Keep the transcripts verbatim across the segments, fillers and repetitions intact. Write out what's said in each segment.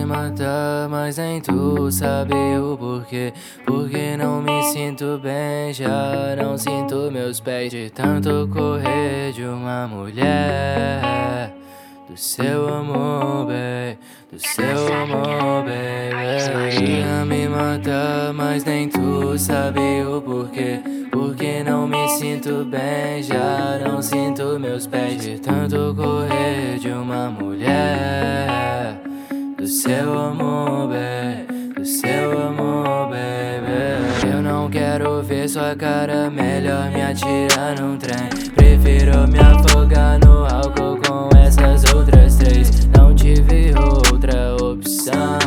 mata, mas nem tu sabe o porquê. Porque não me sinto bem, já não sinto meus pés de tanto correr de uma mulher. Do seu amor, baby, do seu amor, baby. Ia me matar, mas nem tu sabe o porquê. Porque não me sinto bem, já não sinto meus pés de tanto correr de uma mulher. Do seu amor, baby, do seu amor, baby. Eu não quero ver sua cara, melhor me atirar num trem. Prefiro me afogar no álcool com essas outras três. Não tive outra opção.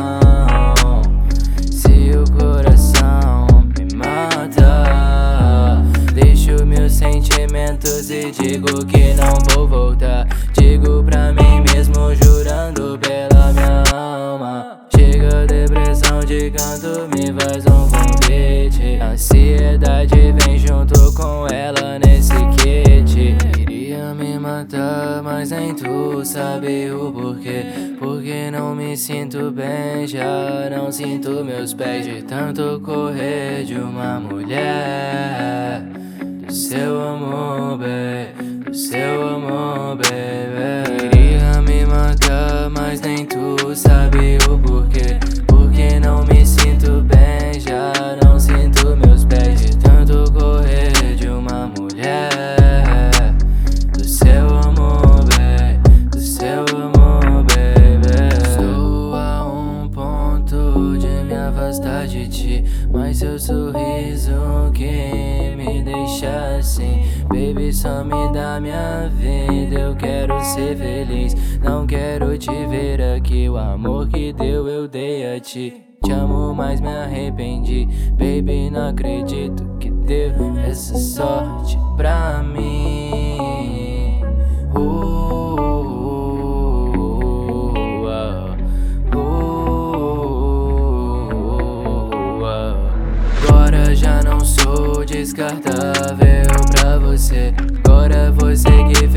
Se o coração me mata, deixo meus sentimentos e digo que não vou voltar. Digo pra mim mesmo, jurando pela minha alma. Chega a depressão de canto, me faz um convite. Ansiedade vem junto com ela nesse kit. Queria me matar, mas nem tu sabe o porquê. Porque não me sinto bem, já não sinto meus pés de tanto correr de uma mulher. Do seu amor, baby, do seu amor, baby. Queria me matar, mas nem tu sabe o porquê. Porque não me sinto bem, já não sinto meus pés de tanto correr de uma mulher. Do seu amor, baby, do seu amor, baby. Estou a um ponto de me afastar de ti, mas seu sorriso que me deixa assim. Baby, só me dá minha vida, eu quero ser feliz. Não quero te ver aqui, o amor que deu eu dei a ti. Te amo, mas me arrependi. Baby, não acredito que deu essa sorte pra mim. Uh, uh, uh, uh, uh. Agora já não sou descartável pra você. Agora você que